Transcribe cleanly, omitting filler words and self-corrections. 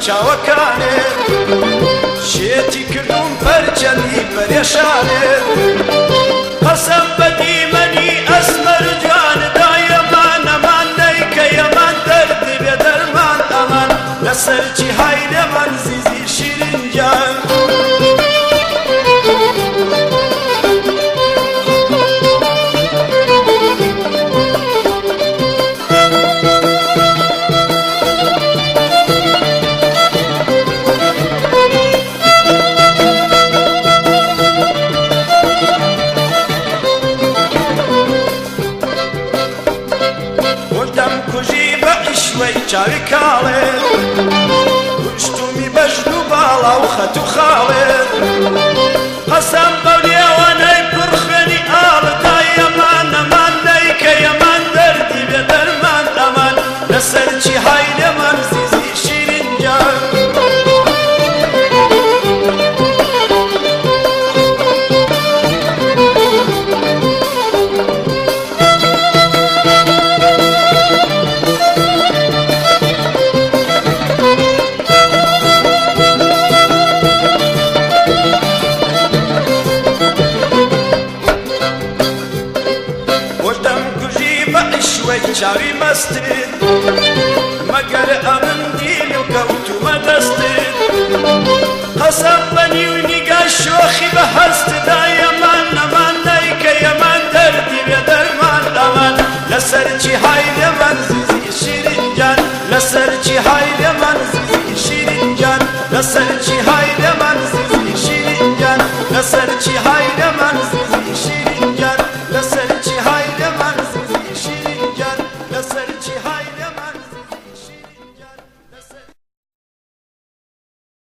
چاوەکانێ شێتی کردوم پەرچەندی پەرێشانێ قەسەم بە دیمەنی ئەسمەر جواندا یەمان ئەمان نەیکە یەمان دەردی بێ دەرمان ئەمان لەسەر جیهای لێمان زیزی شیرین گیان چاوی کاڵێ کوشتومی بەژن و باڵا و خەت و خاڵێ قەسەم بەو نێوانەی پڕ خوێنی ئاڵدا یەمان ئەمان نەیکە یەمان دەردی بێ دەرمان ئەمان لەسەر جیهای لێمان زیزی شیرین گیان چاوی مەستت مەگەر ئەمن دیل و کەوتومە دەستت قەسەم بە نیو نیگای شۆخی بە هەستدا یەمان ئەمان نەیکە یەمان دەردی بێ دەرمان ئەمان لەسەر جیهای لێمان زیزی شیرین گیان لەسەر جیهای لێمان زیزی شیرین گیان لەسەر جیهای لێمان زیزی شیرین گیان لەسەر جیهای لێمان زیزی شیرین گیان لەسەر